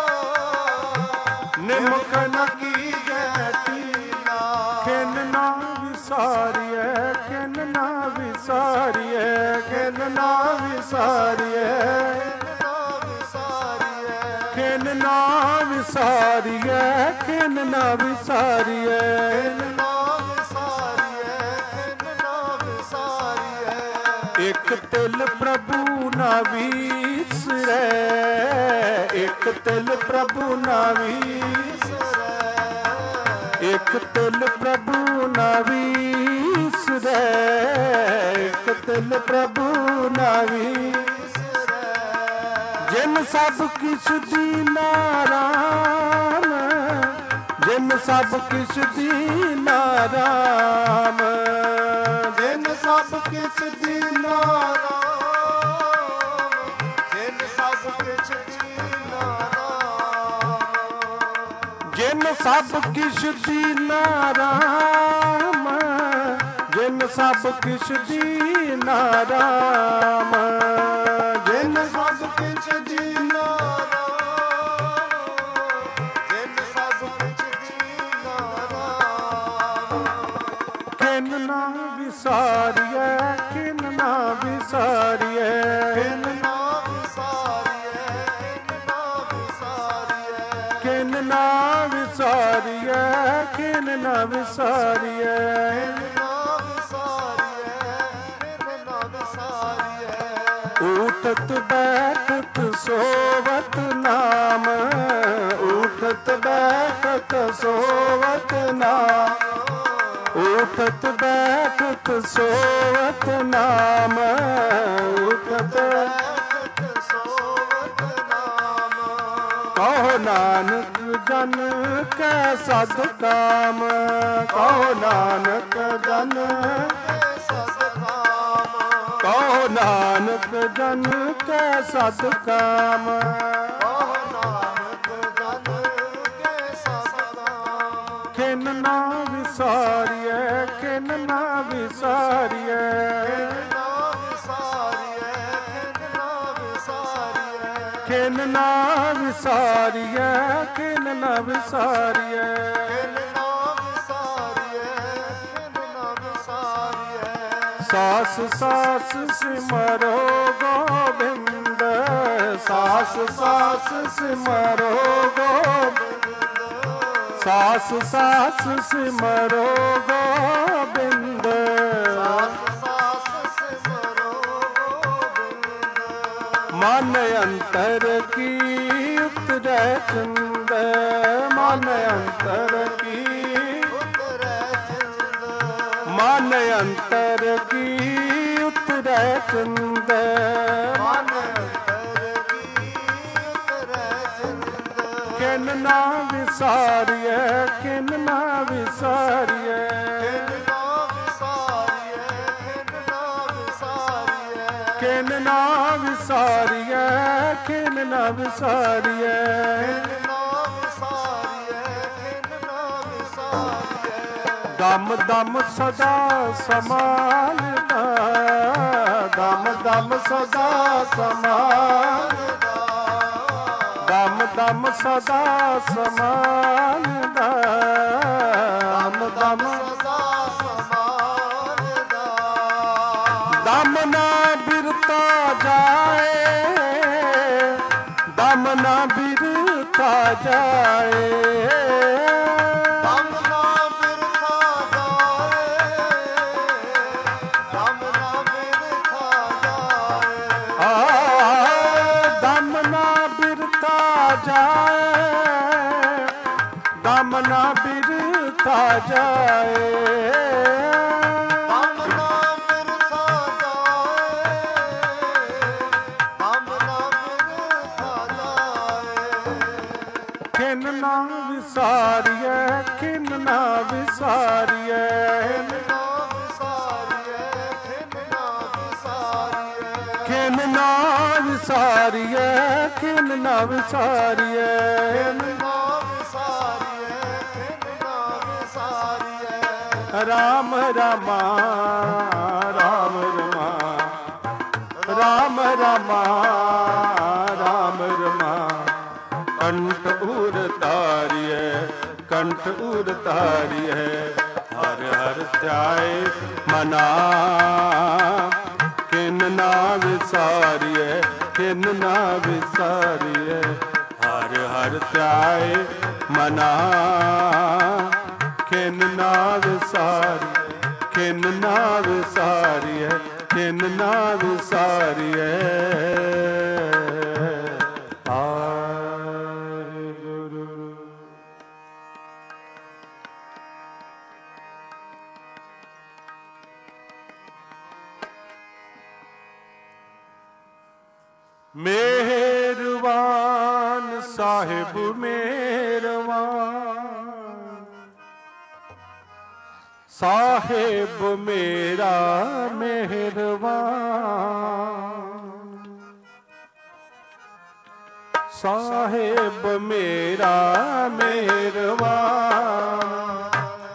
ਨਿਮਖ ਨਾ ਕੀਜੈ ਟੀਲਾ ਖਿਨ ਨਾ ਵਿਸਾਰੀਐ ਖਿਨ ਨਾ ਵਿਸਾਰੀਐ ਖਿਨ ਨਾ ਵਿਸਾਰੀਐ ਖਿਨ ਨਾ ਵਿਸਾਰੀਐ ਖਿਨ ਨਾ ਵਿਸਾਰੀਐ ਇਕ ਤਿਲ ਪ੍ਰਭੂ ਨਾ ਵੀਸਰੈ ਇਕ ਤਿਲ ਪ੍ਰਭੂ ਨਾ ਵੀਸਰੈ ਇਕ ਤਿਲ ਪ੍ਰਭੂ ਨਾ ਵੀਸਰੈ ਇਕ ਤਿਲ ਪ੍ਰਭੂ ਨਾ ਵੀਸਰੈ ਜਿਨ ਸਭ ਕਿਛ ਦੀਨਾ ਰਾਮ ਜਿਨ ਸਭ ਕਿਛ ਦੀਨਾ ਰਾਮ ਜਿਨ ਸਭ ਕਿਛ ਦੀਨਾ ਰਾਮ ਜਿਨ ਸਭ ਕਿਛ ਦੀਨਾ ਰਾਮ ਜਿਨ ਸਭ ਕਿਛ ਦੀਨਾ ਰਾਮ ਜਿਨ ਸਭ ਕਿਛ ਦੀਨਾ ਰਾਮ ਜਿਨ ਸਭ ਕਿਛ ਦੀਨਾ ਖਿਨ ਨਾ ਵਿਸਾਰੀਐ ਖਿਨ ਨਾ ਵਿਸਾਰੀਐ ਖਿਨ ਨਾ ਵਿਸਾਰੀਐ ਖਿਨ ਨਾ ਵਿਸਾਰੀਐ ਖਿਨ ਨਾ ਵਿਸਾਰੀਐ ਉਠਤ ਬੈਠਤ ਸੋਵਤ ਨਾਮ ਉਠਤ ਬੈਠਤ ਸੋਵਤ ਨਾਮ ਉਠਤ ਬੈਠਤ ਸੋਵਤ ਨਾਮ ਉਠਤ ਬੈਠਤ ਸੋਵਤ ਨਾਮ ਕਹੋ ਨਾਨਕ ਜਨ ਕੈ ਸਦ ਕਾਮ ਕਹੋ ਨਾਨਕ ਜਨ ਕੈ ਸਦ ਕਾਮ ਕਹੋ ਨਾਨਕ ਜਨ ਕੈ ਸਦ ਕਾਮ ਕਹੋ ਨਾਨਕ ਜਨ ਖਿਨ ਨਾ ਵਿਸਾਰੀਐ, ਖਿਨ ਨਾ ਵਿਸਾਰੀਐ, ਖਿਨ ਨਾ ਵਿਸਾਰੀਐ, ਖਿਨ ਨਾ ਵਿਸਾਰੀਐ, ਸਾਸ ਸਾਸ ਸਿਮਰੋ ਗੋਬਿੰਦ, ਸਾਸ ਸਾਸ ਸਿਮਰੋ ਗੋਬਿੰਦ, ਸਾਸ ਸਾਸ ਸਿਮਰੋ ਗੋਬਿੰਦ, ਮਨ ਅੰਤਰ ਕੀ ਉਤਰੈ ਚੰਦ, ਮਨ ਅੰਤਰ ਕੀ ਮਨ ਅੰਤਰ ਕੀ ਉਤਰੈ ਚੰਦ, ਮਨ ਅੰਤਰ ਕੀ ਉਤਰੈ ਚੰਦ, ਕਿਨ ਨਾ ਵਿਸਾਰੀਐ, ਕਿਨ ਨਾ ਵਿਸਾਰੀਐ, ਕਿਨ ਨਾ ਵਿਸਾਰੀਐ, ਕਿਨ ਨਾ ਵਿਸਾਰੀਐ, ਦਮ ਦਮ ਸਦਾ ਸਮਾਨਦਾ, ਦਮ ਦਮ ਸਦਾ ਸਮਾਨਦਾ, ਦਮ ਦਮ ਸਦਾ ਸਮਾਨਦਾ, ਦਮ ਦਮ ਸਦਾ ਸਮਾਨਦਾ, ਦਮ ਨਾ ਬਿਰਤਾ ਜਾਏ, ਦਮ ਨਾ ਬਿਰਤਾ ਜਾਏ, ਦਮ ਨਾ ਬਿਰਥਾ ਜਾਏ, ਦਮ ਨਾ ਬਿਰਥਾ ਜਾਏ, ਦਮ ਨਾ ਬਿਰਥਾ ਜਾਏ, ਖਿਨ ਨਾ ਵਿਸਾਰੀਐ, ਖਿਨ ਨਾ ਵਿਸਾਰੀਐ, ਖਿਨ ਨਾ ਵਿਸਾਰੀਐ, ਖਿਨ ਨਾ ਵਿਸਾਰੀਐ, ਰਾਮ ਰਾਮਾ ਰਾਮ ਰਮਾ, ਰਾਮ ਰਾਮਾ ਰਾਮ ਰਮਾ, ਕੰਠ ਉਰ ਤਾਰੀਐ, ਕੰਠ ਉਰ ਤਾਰੀਐ, ਹਰ ਹਰ ਧਿਆਏ ਮਨਾ, ਕਿਨ ਨਾ ਵਿਸਾਰੀਐ, ਕਿਨ ਨਾ ਵਿਸਾਰੀਐ, ਹਰ ਹਰ ਧਿਆਏ ਮਨਾ, ਖਿਨ ਨਾ ਵਿਸਾਰੀ, ਖਿਨ ਨਾ ਵਿਸਾਰੀਐ, ਖਿਨ ਨਾ ਵਿਸਾਰੀਐ, ਹਰਿ ਗੁਰੂ। ਮਿਹਰਬਾਨ ਸਾਹਿਬ ਮਿਹਰਬਾਨ, ਸਾਹਿਬ ਮੇਰਾ ਮਿਹਰਬਾਨ, ਸਾਹਿਬ ਮੇਰਾ ਮਿਹਰਬਾਨ,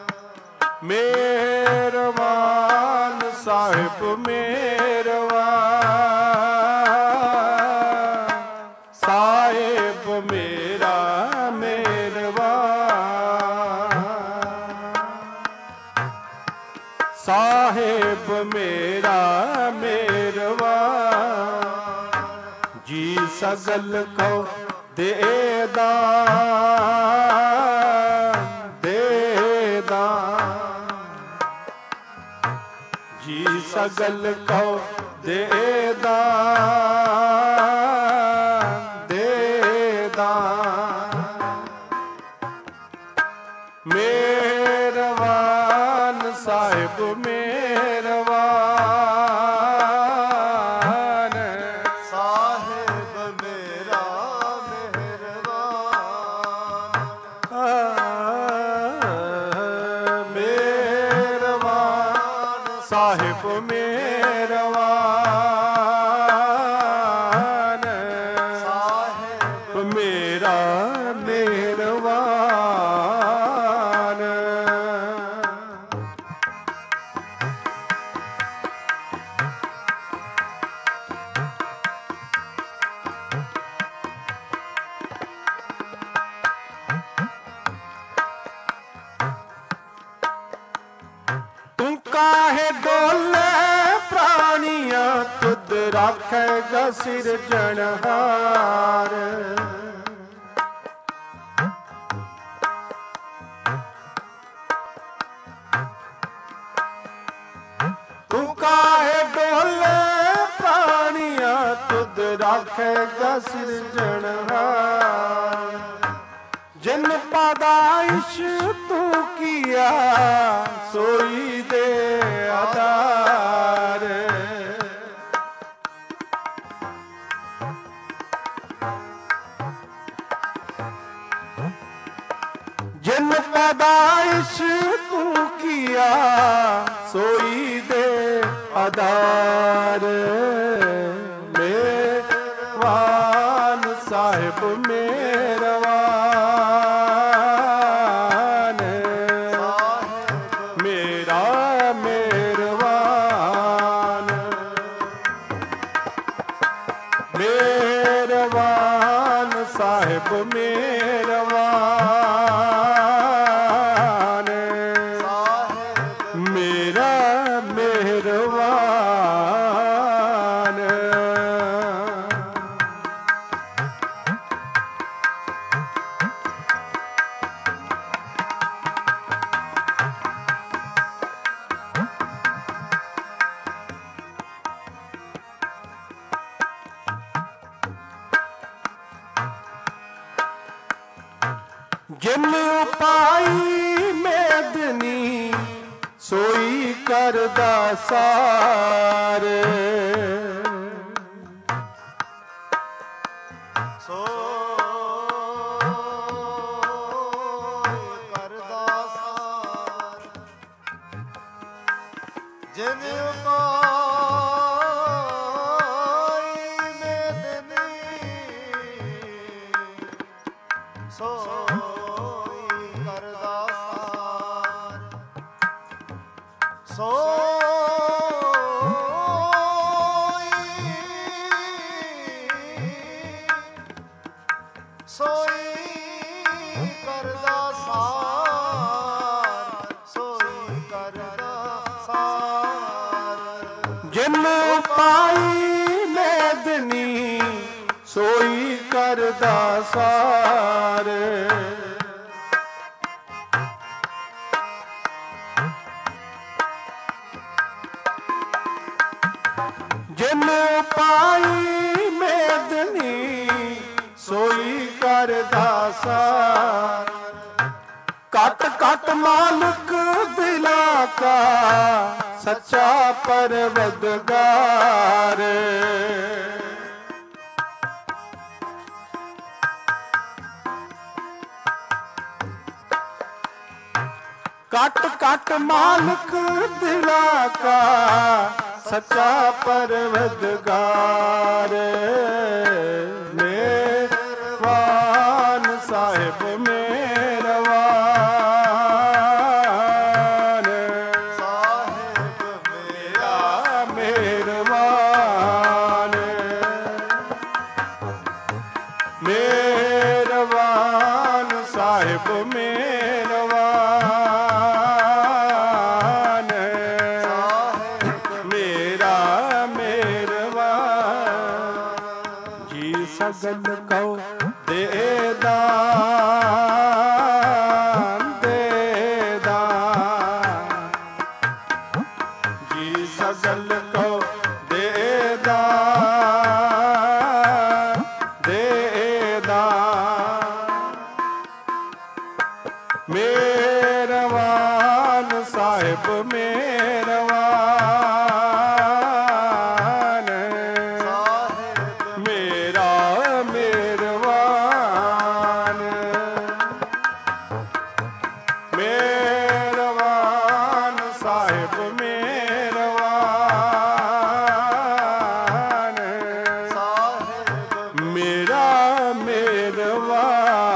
ਮਿਹਰਬਾਨ ਸਾਹਿਬ ਮਿਹਰਬਾਨ, ਸਾਹਿਬ ਮੇਰਾ ਮਿਹਰਬਾਨ, ਸਾਹਿਬ ਮੇਰਾ ਮਿਹਰਬਾਨ, ਜੀ ਸਗਲ ਕੋ ਦੇ ਦਾਨ, ਦੇ ਦਾਨ, ਜੀ ਸਗਲ ਕੋ ਦੇ ਦਾਨ, ਦੇ ਦਾਨ, ਮਿਹਰਬਾਨ ਸਾਹਿਬ ਮਿਹਰਬਾਨ, ਸਾਹਿਬ ਮੇਰਾ ਮਿਹਰਬਾਨ, ਮਿਹਰਬਾਨ ਸਾਹਿਬ ਮਿਹਰਬਾਨ, ਸਾਹਿਬ ਮੇਰਾ ਮਿਹਰਬਾਨ, ਕਾਹੇ ਡੋਲੇ ਪ੍ਰਾਣੀਆਂ ਤੁਧ ਰਾਖੇਗਾ ਸਿਰਜਣਹਾਰ। ਤੂੰ ਕਾਹੇ ਡੋਲੇ ਪ੍ਰਾਣੀਆਂ ਤੁਧ ਰਾਖੇਗਾ ਸਿਰਜਣਹਾਰ। ਜਿਨ ਪੈਦਾਇਸ਼ ਤੂੰ ਕੀਆ ਸੋਈ ਦੇ ਆਧਾਰ। ਜਿਨ ਪੈਦਾਇਸ਼ ਤੂੰ ਕੀਆ ਸੋਈ ਦੇ ਆਧਾਰ। ਮੇਰਵਾਨ ਸਾਹਿਬ ਮੇਰਵਾਨ ਮੇਰਾ ਮੇਰਵਾਨ। ਮੇਰਵਾਨ ਸਾਹਿਬ ਮੇਰਵਾਨ ਮੇਰਾ ਮੇਰਵਾਨ। ਜਿਨ ਉਪਾਈ ਮੇਦਨੀ ਸੋਈ ਕਰਦਾ ਸਾਰ। ਸੋਈ ਕਰਦਾ ਸਾਰ। ਜਿਨ ਉਪਾਈ ਮੇਦਨੀ ਸੋਈ ਕਰਦਾ ਸਾਰ। ਸੋਈ ਕਰਦਾ ਸਾਰ। ਸੋਈ ਕਰਦਾ ਸਾਰ। ਜਿਨ ਉਪਾਈ ਮੇਦਨੀ ਸੋਈ ਕਰਦਾ ਸਾਰ। ਜਿਨ ਉਪਾਈ ਮੇਦਨੀ ਸੋਈ ਕਰਦਾ ਸਾਰ। ਘਟ ਘਟ ਮਾਲਕ ਦਿਲਾਂ ਕਾ ਸੱਚਾ ਪਰਵਦਗਾਰ। ਘਟ ਘਟ ਮਾਲਕ ਦਿਲਾਂ ਕਾ ਸੱਚਾ ਪਰਵਦਗਾਰ। ਮੇਰਵਾਨ ਸਾਹਿਬ ਮੇਰਵਾਨ ਸਾਹਿਬ ਮੇਰਾ ਮੇਰਵਾਨ। ਮੇਰਵਾਨ ਸਾਹਿਬ ਮੇਰਵਾਨ ਮੇਰਾ ਮੇਰਵਾਨ। ਜੀ ਸਗਲ ਕਉ ਦੇ ਦਾਨ ਦੇ ਦਾਨ। ਜੀ ਸਗਲ ਕਉ ਦੇ ਦਾਨ ਦੇ ਦਾਨ। ਮੇਰਵਾਨ ਸਾਹਿਬ ਮੇਰਵਾਨ ਮੇਰਾ ਮੇਰਵਾਨ। ਮੇਰਵਾਨ ਸਾਹਿਬ ਮੇਰਵਾਨ ਮੇਰਾ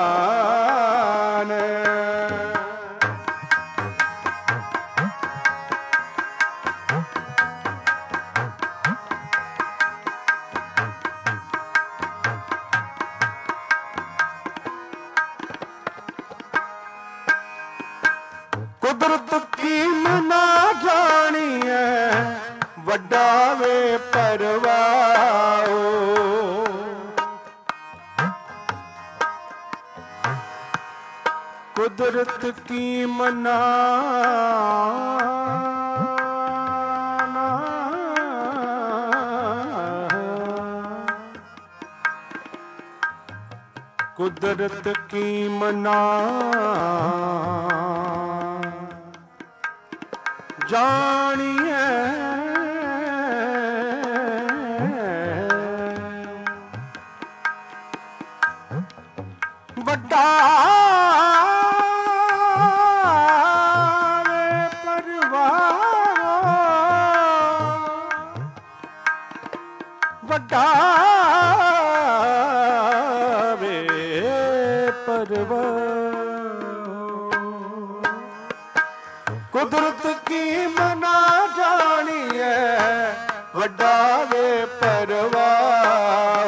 ਮੇਰਵਾਨ। ਕੁਦਰਤ ਕੀਮ ਨਾ ਜਾਣੀਐ, ਵੱਡਾ ਵੇ ਪਰਵਾਹ। ਕੁਦਰਤ ਕੀਮ ਨਾ ਕੁਦਰਤ ਕੀਮ ਨਾ ਜਾਣੀਐ, ਵੱਡਾ ਵੇ ਪਰਵਾਹ, ਵੱਡਾ ਵੇ ਪਰਵਾਹ। ਕੁਦਰਤ ਕੀਮ ਨਾ ਜਾਣੀਐ, ਵੱਡਾ ਵੇ ਪਰਵਾਹ।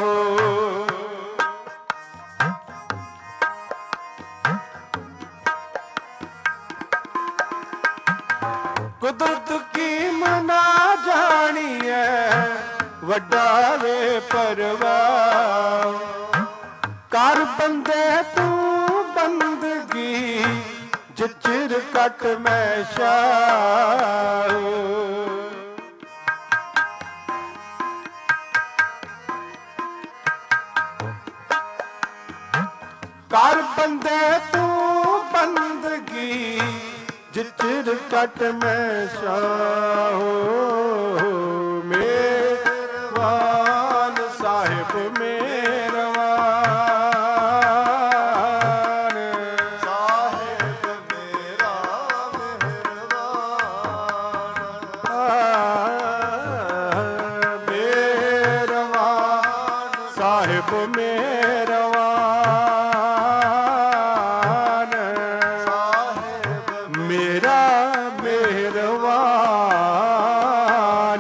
ਕੁਦਰਤ ਕੀਮ ਨਾ ਜਾਣੀਐ, ਵੱਡਾ ਵੇ ਪਰਵਾਹ। ਕਰ ਬੰਦੇ ਤੂੰ ਬੰਦਗੀ, ਜਿਚਰ ਕਟ ਮੈਂ ਸ਼ਾਹ। ਕਰ ਬੰਦੇ ਤੂੰ ਬੰਦਗੀ, ਜਿਚਰ ਕਟ ਮੈਂ ਸ਼ਾਹ। ਮੇਰਵਾਨ ਸਾਹਿਬ ਮੇਰਵਾਨ, ਸਾਹਿਬ ਮੇਰਾ ਮਿਹਰਬਾਨ। ਮੇਰਵਾਨ ਸਾਹਿਬ ਮੇਰਵਾਨ, ਮੇਰਾ ਮਿਹਰਬਾਨ।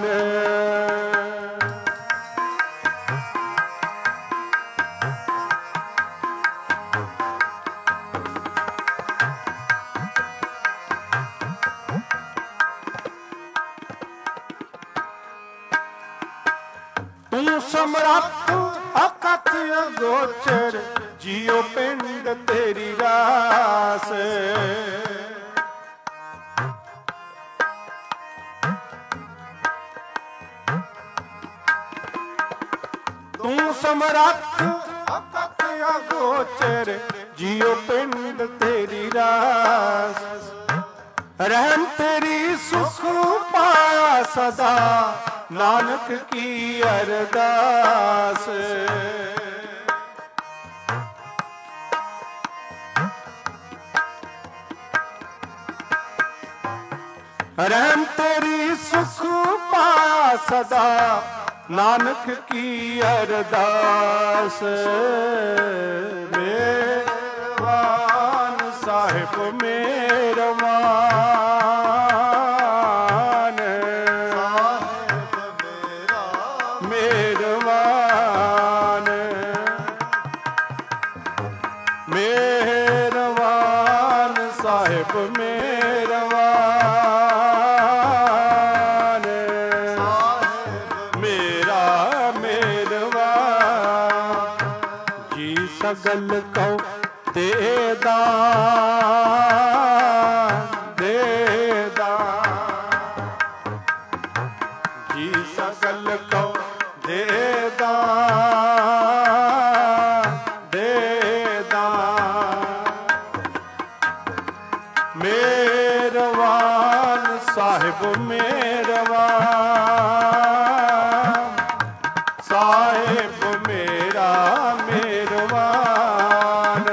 ਤੂੰ ਸਮਰੱਥ ਅਕਥ ਅਗੋਚਰ, ਜੀਉ ਪਿੰਡ ਤੇਰੀ ਰਾਸ। ਤੂੰ ਸਮਰੱਥ ਅਕਥ ਅਗੋਚਰ, ਜੀਉ ਪਿੰਡ ਤੇਰੀ ਰਾਸ। ਰਹਿਮ ਤੇਰੀ ਸੁਖ ਪਾਇਆ ਸਦਾ, ਨਾਨਕ ਕੀ ਅਰਦਾਸ। ਰਹਿਮ ਤੇਰੀ ਸੁਖ ਪਾਇਆ ਸਦਾ, ਨਾਨਕ ਕੀ ਅਰਦਾਸ। ਮੇਰਵਾਨ ਸਾਹਿਬ ਮੇਰਵਾਨ, ਸਾਹਿਬ ਮੇਰਾ ਮੇਰਵਾਨ। ਮੇਰਵਾਨ ਸਾਹਿਬ ਮੇਰਵਾਨ, ਮੇਰਾ ਮੇਰਵਾਨ। ਜੀ ਸਗਲ ਕਉ ਦੇ ਦਾਨ, ਦੇ ਦਾਨ। ਜੀ ਸਗਲ ਕਉ ਦੇ ਦਾਨ, ਦੇ ਦਾਨ। ਮੇਰਵਾਨ ਸਾਹਿਬ ਮੇਰਵਾਨ, ਸਾਹਿਬ ਮੇਰਾ ਮਿਹਰਬਾਨ।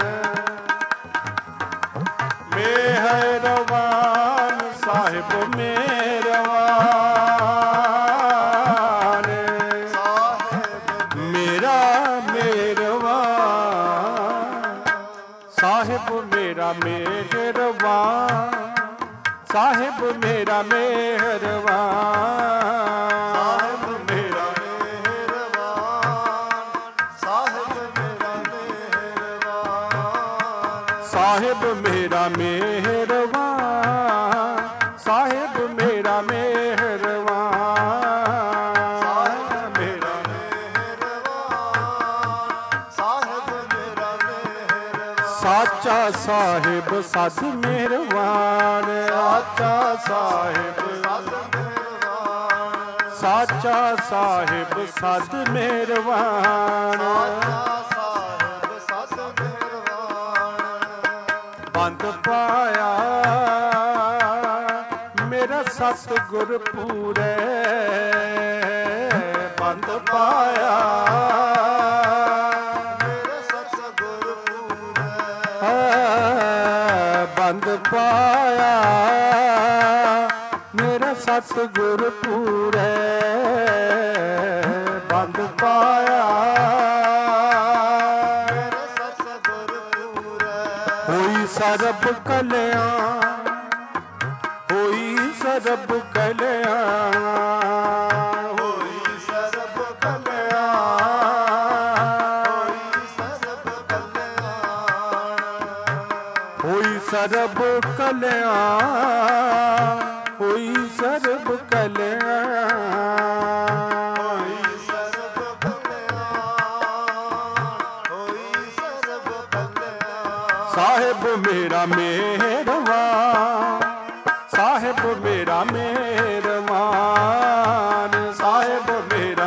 ਮਿਹਰਬਾਨ ਸਾਹਿਬ ਮਿਹਰਬਾਨ, ਮੇਰਾ ਮਿਹਰਬਾਨ। ਸਾਹਿਬ ਮੇਰਾ ਮਿਹਰਬਾਨ, ਸਾਹਿਬ ਮੇਰਾ ਮਿਹਰਬਾਨ। ਮੇਰਾ ਮਿਹਰਬਾਨ, ਸਾਹਿਬ ਮੇਰਾ ਮਿਹਰਬਾਨ। ਸਾਹਿਬ ਮੇਰਾ ਮਿਹਰਬਾਨ, ਸਾਚਾ ਸਾਹਿਬ ਸਦ ਮਿਹਰਬਾਨ, ਸਾਚਾ ਸਾਹਿਬ ਸਦ ਮਿਹਰਬਾਨ, ਸਾਚਾ ਸਾਹਿਬ ਸਦ ਮਿਹਰਬਾਨ, ਸਾਚਾ ਸਾਹਿਬ ਸਦ ਮਿਹਰਬਾਨ। ਬੰਦ ਪਾਇਆ ਮੇਰਾ ਸਤਿਗੁਰ ਪੂਰੇ, ਬੰਦ ਪਾਇਆ ਮੇਰੇ ਸਤਿਗੁਰ ਪੂਰੇ, ਬੰਦ ਪਾਇਆ ਮੇਰਾ ਸਤਿਗੁਰ ਪੂਰੇ, ਬੰਦ ਪਾਇਆ ਮੇਰੇ ਸਤਿਗੁਰ ਪੂਰੇ। ਹੋਈ ਸਰਬ ਕਲਿਆਣ, ਹੋਈ ਸਰਬ ਕਲਿਆਣ, ਹੋਈ ਸਰਬ ਕਲਿਆਣ, ਹੋਈ ਸਰਬ ਕਲਿਆਣ, ਹੋਈ ਸਰਬ ਕਲਿਆਣ, ਹੋਈ ਸਰਬ ਕਲਿਆਣ, ਹੋਈ ਸਰਬ ਕਲਿਆਣ, ਹੋਈ ਸਰਬ ਕਲਿਆਣ। ਸਾਹਿਬ ਮੇਰਾ ਮਿਹਰਬਾਨ, ਸਾਹਿਬ ਮੇਰਾ ਮਿਹਰਬਾਨ, ਸਾਹਿਬ ਮੇਰਾ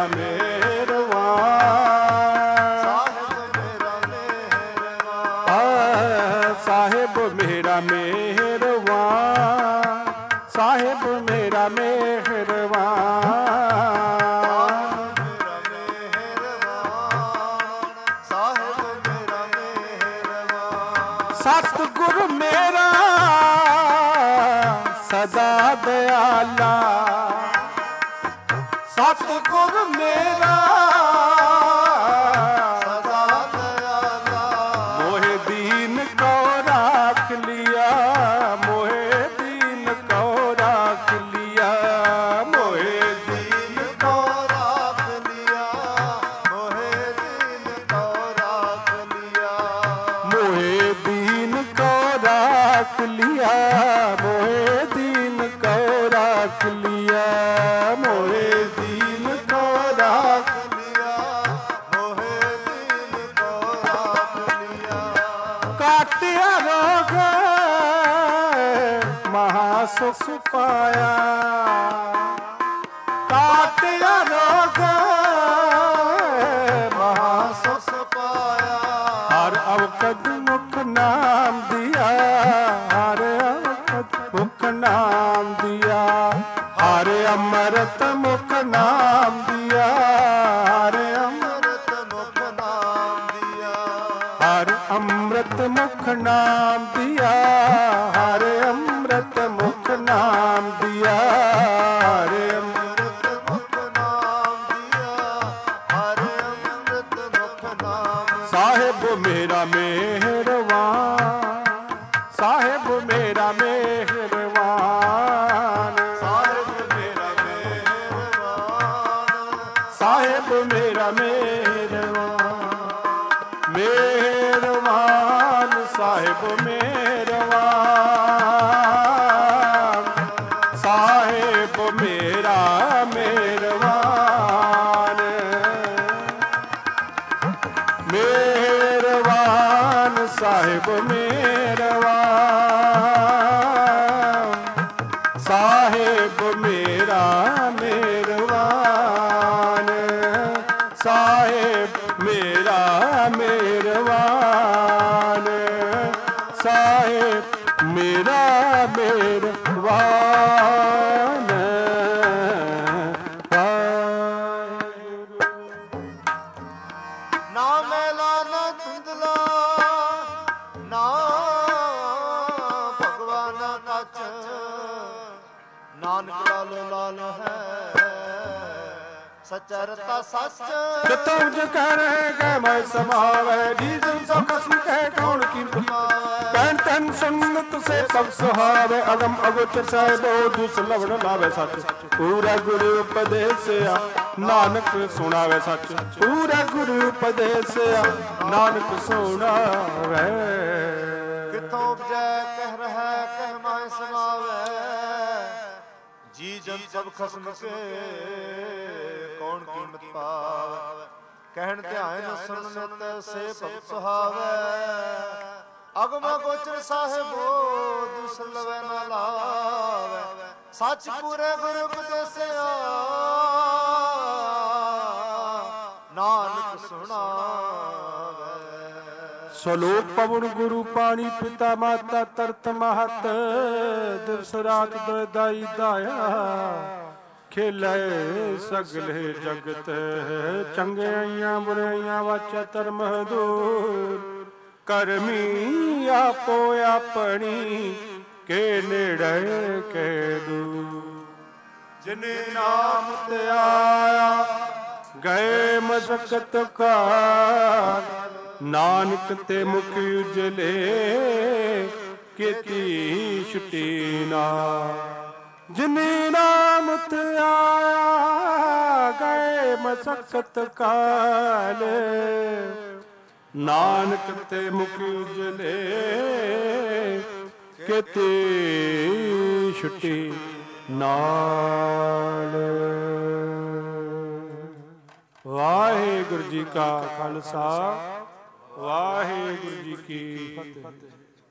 ਮਿਹਰਬਾਨ, ਸਾਹਿਬ ਮੇਰਾ ਮਿਹਰਬਾਨ, ਆ ਸਾਹਿਬ ਮੇਰਾ ਮਿਹਰਬਾਨ, ਸਾਹਿਬ ਮੇਰਾ ਮਿਹਰਬਾਨ, ਮੇਰਾ ਮਿਹਰਬਾਨ, ਸਾਹਿਬ ਮੇਰਾ ਮਿਹਰਬਾਨ। ਸਤਿਗੁਰ ਮੇਰਾ ਸਦਾ ਦਿਆਲਾ, ਸਤਿਗੁਰ ਮੇਰਾ ਸਦਾ ਦਇਆਲਾ, ਮੋਹਿ ਦੀਨ ਕੋ ਰਾਖ ਲਿਆ, ਮੋਹਿ ਦੀਨ ਕੋ ਰਾਖ ਲਿਆ, ਮੋਹਿ ਦੀਨ ਦੀਨ ਕੋ ਰਾਖ ਲਿਆ, ਮੋਹਿ ਦੀਨ ਕੋ ਰਾਖ ਲਿਆ, ਮੋਹਿ ਦੀਨ ਕੋ ਰਾਖ ਲਿਆ, ਮੋਹਿ ਦੀਨ ਕੋ ਰਾਖ ਲਿਆ, ਮੋਹਿ ਦੀਨ ਕੋ ਰਾਖ ਲਿਆ, ਮੋਹਿ ਦੀਨ ਕੋ ਰਾਖ ਲਿਆ। ਕਾਟਿਆ ਰੋਗ ਮਹਾ ਸੁਖ ਪਾਇਆ, ਕਾਟਿਆ ਰੋਗ ਮਹਾ ਸੁਖ ਪਾਇਆ, ਹਰ ਅਵਕਤ ਮੁਖ ਨਾਮ ਦਿਆ, ਹਰ ਅਵਕਤ ਮੁਖ ਨਾਮ ਦਿਆ, ਹਰ ਅੰਮ੍ਰਿਤ ਮੁਖ ਨਾਮ ਦਿਆ, ਹਰ ਅੰਮ੍ਰਿਤ ਅੰਮ੍ਰਿਤ ਮੁਖ ਨਾਮ ਦਿਆ, ਹਰ ਅੰਮ੍ਰਿਤ ਮੁਖ ਨਾਮ ਦਿਆ, ਹਰ ਅੰਮ੍ਰਿਤ ਮੁਖ ਨਾਮ ਦਿਆ, ਹਰ ਅੰਮ੍ਰਿਤ ਅੰਮ੍ਰਿਤ ਮੁਖ ਨਾਮ ਦਿਆ, ਹਰ ਅੰਮ੍ਰਿਤ ਮੁਖ ਨਾਮ। ਸਾਹਿਬ ਮੇਰਾ ਮਿਹਰਬਾਨ, ਸਾਹਿਬ ਮੇਰਾ ਮਿਹਰਬਾਨ, ਸਾਹਿਬ ਮੇਰਾ ਮਿਹਰਬਾਨ, ਸਾਹਿਬ ਮੇਰਾ ਮਿਹਰਬਾਨ, ਮਿਹਰਬਾਨ ਸਾਹਿਬ ਮਿਹਰਬਾਨ, ਸਾਹਿਬ ਮੇਰਾ ਮਿਹਰਬਾਨ, ਮਿਹਰਬਾਨ ਸਾਹਿਬ ਮਿਹਰਬਾਨ, ਸਾਹਿਬ ਮੇਰਾ ਮਿਹਰਬਾਨ, ਸਾਹਿਬ ਮੇਰਾ ਮਿਹਰਬਾਨ, ਸਾਹਿਬ ਮੇਰਾ ਮਿਹਰਬਾਨ। ਨਾ ਮੈਲਾ ਨਾ ਧੁੰਦਲਾ, ਨਾ ਭਗਵਾਨ ਕੱਚ, ਨਾਨਕ ਲਾਲੋ ਲਾਲ ਹੈ, ਸੱਚਾ ਰਤਾ ਸੱਚ। ਕਿਤੋਂ ਜ ਕਰੇ ਗੈ ਮੈਂ ਸਮਾਵੈ, ਜੀ ਜਨ ਸੋ ਕਸਮ ਕਹਿ ਕੌਣ ਕੀਮਤ ਕਹਿਣ ਤਨ ਸੁਨਤ ਸੇ ਪਗ ਸੁਹਾਵੇ, ਅਗਮ ਅਗੋਚਰ ਸਾਹਿਬੋ ਦੁਸ ਲਵਣ ਲਾਵੇ ਸੱਚ, ਪੂਰਾ ਗੁਰੂ ਉਪਦੇਸਿਆ ਨਾਨਕ ਸੁਣਾਵੇ ਸੱਚ, ਪੂਰਾ ਗੁਰੂ ਉਪਦੇਸਿਆ ਨਾਨਕ ਸੁਣਾਵੇ। ਕਿਥੋਂ ਉਪਜੈ ਕਹਿ ਰਹਾ ਕਹਿ ਮਾਇ ਸਮਾਵੈ, ਜੀ ਜਨ ਸਭ ਖਸਮ ਕੇ ਕੌਣ ਕੀਮਤ ਪਾਵੈ। ਕਹਿਣ ਧਿਆਨ ਸੁਣ ਨਿਤ ਸੇ ਭਗਤ ਸੁਹਾਵੈ, ਅਗਮ ਗੋਚਰ ਸਾਹਿਬੋ ਦੁਸ ਲਵੈ ਨਾ ਲਾਵੈ ਸੱਚ ਪੂਰੇ ਗੁਰ ਉਪਦੇਸਿਆ ਨਾਨਕ ਸੁਣਾਵੈ। ਸਲੋਕ ਪਵਨ ਗੁਰੂ ਪਾਣੀ ਪਿਤਾ ਮਾਤਾ ਤਰਤ ਮਹਤ ਦਿਵਸ ਰਾਤ ਦਾਈ ਦਾਇਆ ਖੇਲੇ ਸਗਲੇ ਜਗਤ ਚੰਗਿਆਈਆਂ ਬੁਰਾਈਆਂ ਵਾਚਾ ਧਰਮ ਦੂਰ ਕਰਮੀ ਆਪੋ ਆਪਣੀ ਕੇ ਨੇੜੇ ਕੇ ਦੂਰ ਜਿਨੇ ਨਾਮ ਤੇ ਆਇਆ ਗਏ ਮਸਕਤ ਕਾਲ ਨਾਨਕ ਤੇ ਮੁਖ ਉਜਲੇ ਕੀਤੀ ਛੁਟੀ ਨਾ ਜਿਨੇ ਨਾਮ ਤੇ ਆਇਆ ਗਏ ਮਸਕਤ ਕਾਲ ਨਾਨਕ ਤੇ ਮੁਖ ਉਜਲੇ ਕੀਤੀ ਛੁਟੀ ਨਾਲ। ਵਾਹਿਗੁਰੂ ਜੀ ਕਾ ਖਾਲਸਾ ਵਾਹਿਗੁਰੂ ਜੀ ਕੀ ਫਤਿਹ।